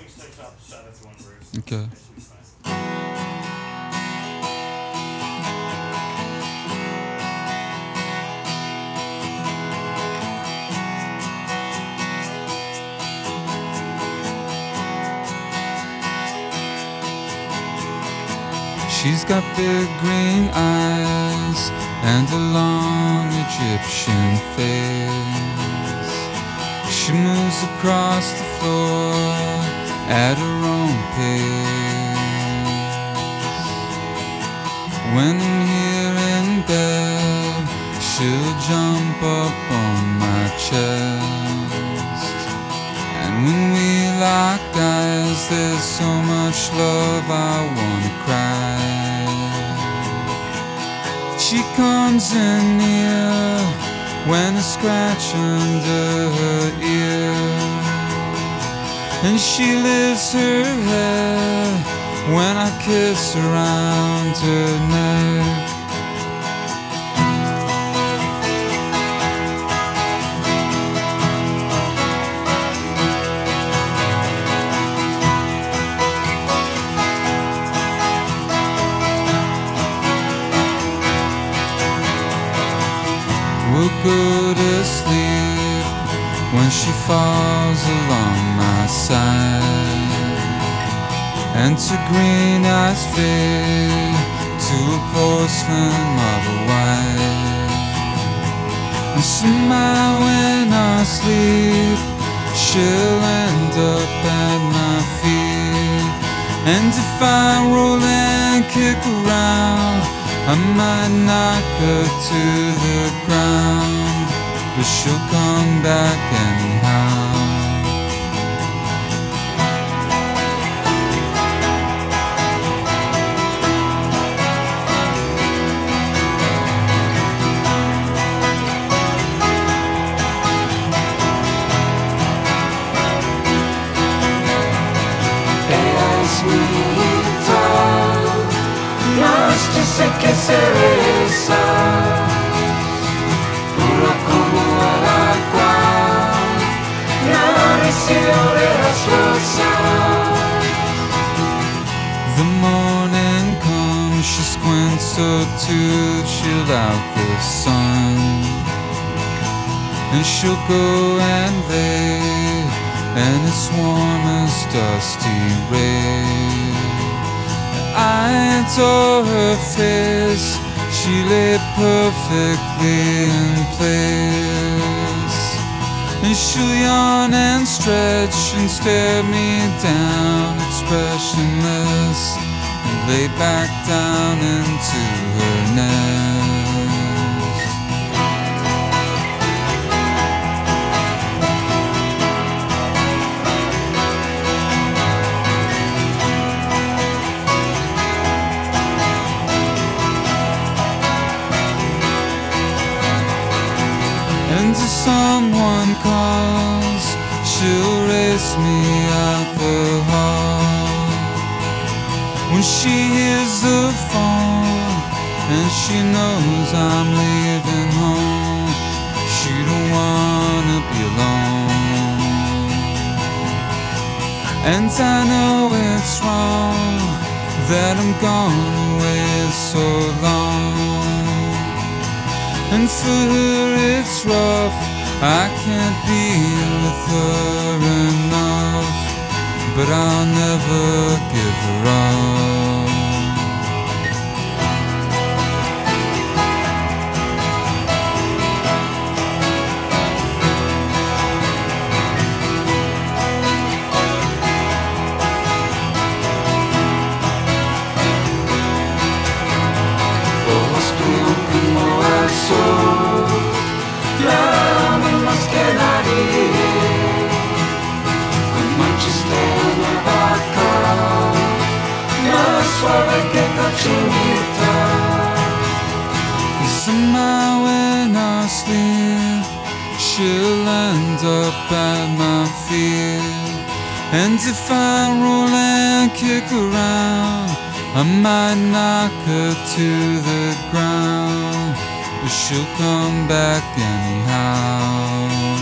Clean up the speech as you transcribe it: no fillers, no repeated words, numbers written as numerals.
Okay. She's got big green eyes and a long Egyptian face. She moves across the floor at her own pace. When I'm here in bed, she'll jump up on my chest. And when we lock eyes, there's so much love I wanna cry. She comes in near when I scratch under her ear, and she lifts her head when I kiss around her neck. We'll go to sleep when she falls along my side, and to green eyes fade to a porcelain marble white. And somehow when I sleep, she'll end up at my feet. And if I roll and kick around, I might knock her to the ground, but she'll come back anyhow. Yo sé que se besa, puro como el agua, la recibo de las rosas. The morning comes, she squints so to chill out the sun, and she'll go and lay, and it's warm as dusty rain. I adore her face, she lay perfectly in place. And she'll yawn and stretch and stare me down, expressionless, and lay back down into her nest. And if someone calls, she'll race me out the hall. When she hears the phone and she knows I'm leaving home, she don't wanna be alone. And I know it's wrong that I'm gone away so long. And for her it's rough, I can't be with her enough, but I'll never give her up. Ojos como el sol, llaman más que nadie, con manchas de vaca, más suave que cochinita. And somehow when I sleep, she'll end up at my feet. And if I roll and kick around, I might knock her to the ground, but she'll come back anyhow.